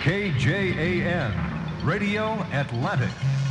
KJAN, Radio Atlantic.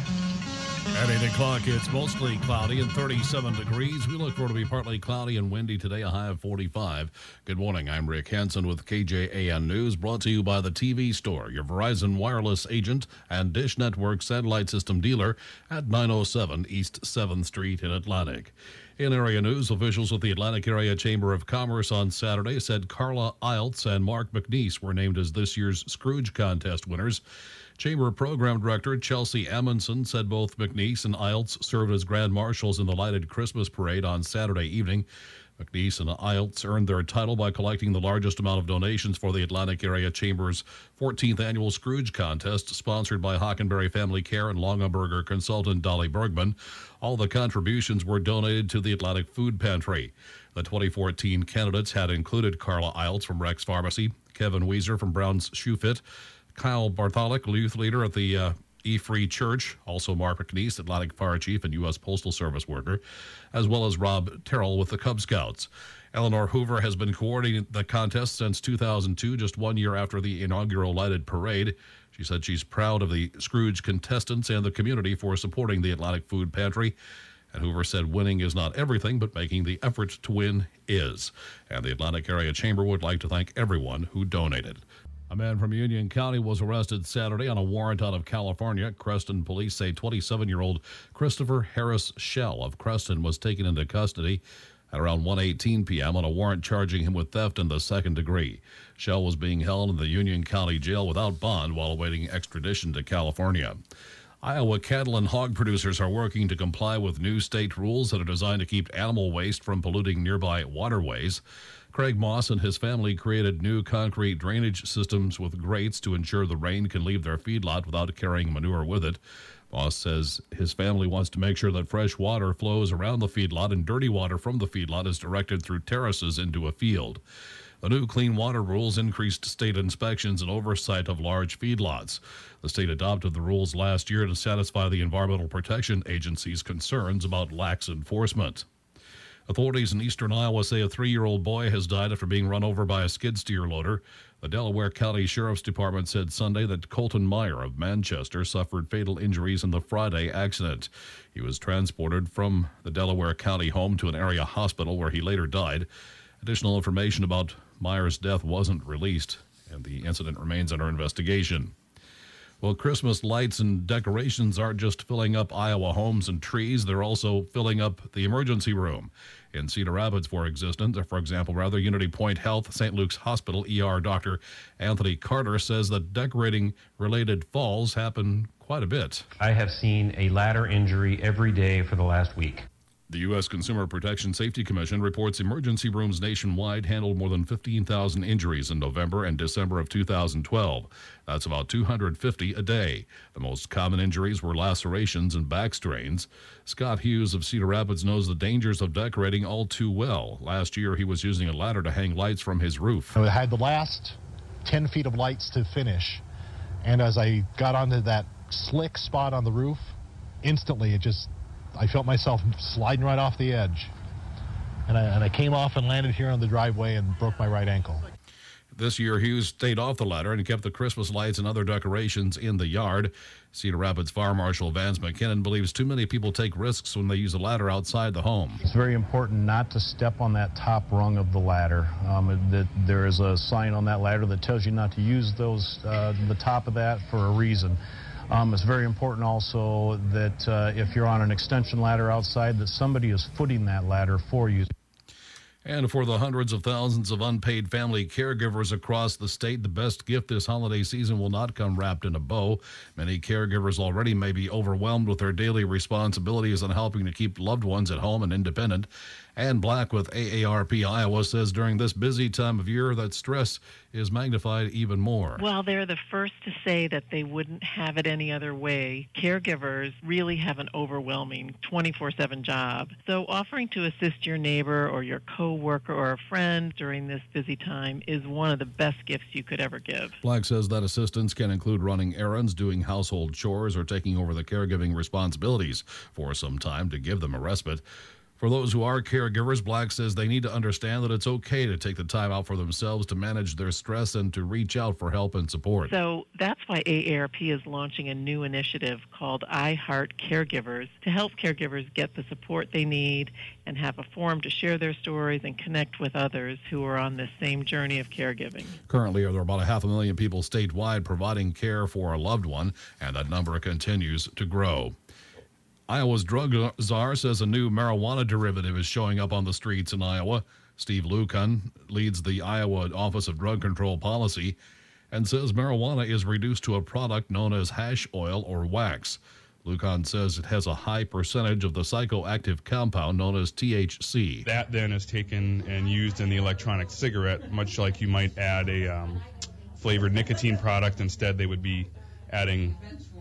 At 8 o'clock, it's mostly cloudy and 37 degrees. We look for it to be partly cloudy and windy today, a high of 45. Good morning. I'm Rick Hansen with KJAN News, brought to you by the TV Store, your Verizon wireless agent and Dish Network satellite system dealer at 907 East 7th Street in Atlantic. In area news, officials with the Atlantic Area Chamber of Commerce on Saturday said Carla Iltz and Mark McNeese were named as this year's Scrooge Contest winners. Chamber Program Director Chelsea Amundsen said both McNeese and Iltz served as Grand Marshals in the lighted Christmas parade on Saturday evening. McNeese and Iltz earned their title by collecting the largest amount of donations for the Atlantic Area Chamber's 14th annual Scrooge Contest, sponsored by Hockenberry Family Care and Longaberger consultant Dolly Bergman. All the contributions were donated to the Atlantic Food Pantry. The 2014 candidates had included Carla Iltz from Rex Pharmacy, Kevin Weiser from Brown's Shoe Fit, Kyle Bartholic, youth leader at the E-Free Church, also Mark McNeese, Atlantic Fire Chief and U.S. Postal Service worker, as well as Rob Terrell with the Cub Scouts. Eleanor Hoover has been coordinating the contest since 2002, just 1 year after the inaugural lighted parade. She said she's proud of the Scrooge contestants and the community for supporting the Atlantic Food Pantry. And Hoover said winning is not everything, but making the effort to win is. And the Atlantic Area Chamber would like to thank everyone who donated. A man from Union County was arrested Saturday on a warrant out of California. Creston police say 27-year-old Christopher Harris Shell of Creston was taken into custody at around 1:18 p.m. on a warrant charging him with theft in the second degree. Shell was being held in the Union County Jail without bond while awaiting extradition to California. Iowa cattle and hog producers are working to comply with new state rules that are designed to keep animal waste from polluting nearby waterways. Craig Moss and his family created new concrete drainage systems with grates to ensure the rain can leave their feedlot without carrying manure with it. Moss says his family wants to make sure that fresh water flows around the feedlot and dirty water from the feedlot is directed through terraces into a field. The new clean water rules increased state inspections and oversight of large feedlots. The state adopted the rules last year to satisfy the Environmental Protection Agency's concerns about lax enforcement. Authorities in eastern Iowa say a 3-year-old boy has died after being run over by a skid steer loader. The Delaware County Sheriff's Department said Sunday that Colton Meyer of Manchester suffered fatal injuries in the Friday accident. He was transported from the Delaware County home to an area hospital where he later died. Additional information about Meyer's death wasn't released, and the incident remains under investigation. Well, Christmas lights and decorations aren't just filling up Iowa homes and trees, they're also filling up the emergency room. In Cedar Rapids, for example, Unity Point Health, St. Luke's Hospital ER Dr. Anthony Carter says that decorating-related falls happen quite a bit. I have seen a ladder injury every day for the last week. The U.S. Consumer Protection Safety Commission reports emergency rooms nationwide handled more than 15,000 injuries in November and December of 2012. That's about 250 a day. The most common injuries were lacerations and back strains. Scott Hughes of Cedar Rapids knows the dangers of decorating all too well. Last year, he was using a ladder to hang lights from his roof. I had the last 10 feet of lights to finish, and as I got onto that slick spot on the roof, instantly I felt myself sliding right off the edge. And I came off and landed here on the driveway and broke my right ankle. This year, Hughes stayed off the ladder and kept the Christmas lights and other decorations in the yard. Cedar Rapids Fire Marshal Vance McKinnon believes too many people take risks when they use a ladder outside the home. It's very important not to step on that top rung of the ladder. There is a sign on that ladder that tells you not to use the top of that for a reason. It's very important also that if you're on an extension ladder outside, that somebody is footing that ladder for you. And for the hundreds of thousands of unpaid family caregivers across the state, the best gift this holiday season will not come wrapped in a bow. Many caregivers already may be overwhelmed with their daily responsibilities and helping to keep loved ones at home and independent. Ann Black with AARP Iowa says during this busy time of year that stress is magnified even more. Well, they're the first to say that they wouldn't have it any other way. Caregivers really have an overwhelming 24/7 job. So offering to assist your neighbor or your co-worker or a friend during this busy time is one of the best gifts you could ever give. Black says that assistance can include running errands, doing household chores, or taking over the caregiving responsibilities for some time to give them a respite. For those who are caregivers, Black says they need to understand that it's okay to take the time out for themselves to manage their stress and to reach out for help and support. So that's why AARP is launching a new initiative called I Heart Caregivers to help caregivers get the support they need and have a forum to share their stories and connect with others who are on this same journey of caregiving. Currently, there are about 500,000 people statewide providing care for a loved one, and that number continues to grow. Iowa's drug czar says a new marijuana derivative is showing up on the streets in Iowa. Steve Lucan leads the Iowa Office of Drug Control Policy and says marijuana is reduced to a product known as hash oil or wax. Lucan says it has a high percentage of the psychoactive compound known as THC. That then is taken and used in the electronic cigarette, much like you might add a flavored nicotine product. Instead, they would be adding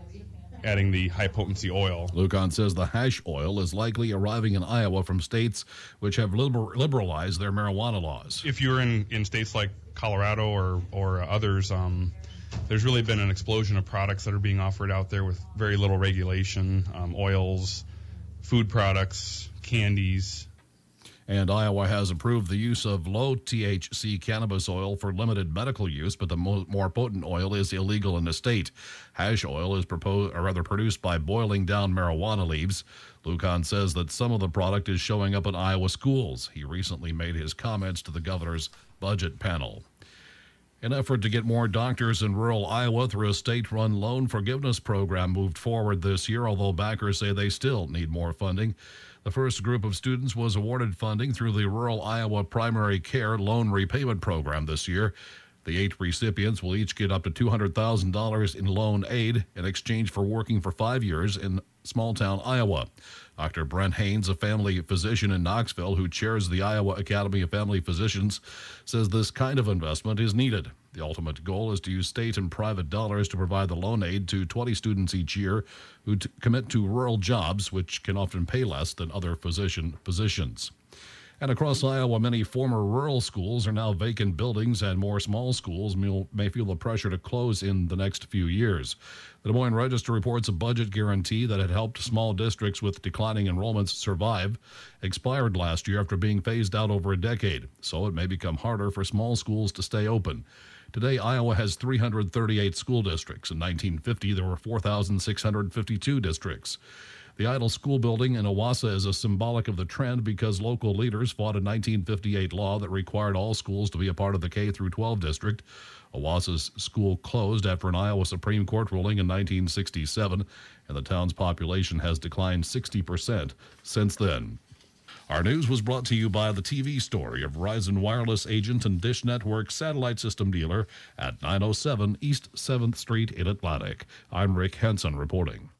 the high-potency oil. Lucan says the hash oil is likely arriving in Iowa from states which have liberalized their marijuana laws. If you're in states like Colorado or others, there's really been an explosion of products that are being offered out there with very little regulation, oils, food products, candies. And Iowa has approved the use of low-THC cannabis oil for limited medical use, but the more potent oil is illegal in the state. Hash oil is produced by boiling down marijuana leaves. Lucan says that some of the product is showing up in Iowa schools. He recently made his comments to the governor's budget panel. An effort to get more doctors in rural Iowa through a state-run loan forgiveness program moved forward this year, although backers say they still need more funding. The first group of students was awarded funding through the Rural Iowa Primary Care Loan Repayment Program this year. The 8 recipients will each get up to $200,000 in loan aid in exchange for working for 5 years in small-town Iowa. Dr. Brent Haynes, a family physician in Knoxville who chairs the Iowa Academy of Family Physicians, says this kind of investment is needed. The ultimate goal is to use state and private dollars to provide the loan aid to 20 students each year who commit to rural jobs, which can often pay less than other physician positions. And across Iowa, many former rural schools are now vacant buildings, and more small schools may feel the pressure to close in the next few years. The Des Moines Register reports a budget guarantee that had helped small districts with declining enrollments survive expired last year after being phased out over a decade, so it may become harder for small schools to stay open. Today, Iowa has 338 school districts. In 1950, there were 4,652 districts. The idle school building in Owasso is a symbolic of the trend because local leaders fought a 1958 law that required all schools to be a part of the K-12 district. Owasso's school closed after an Iowa Supreme Court ruling in 1967, and the town's population has declined 60% since then. Our news was brought to you by the TV story of Verizon Wireless agent and Dish Network satellite system dealer at 907 East 7th Street in Atlantic. I'm Rick Henson reporting.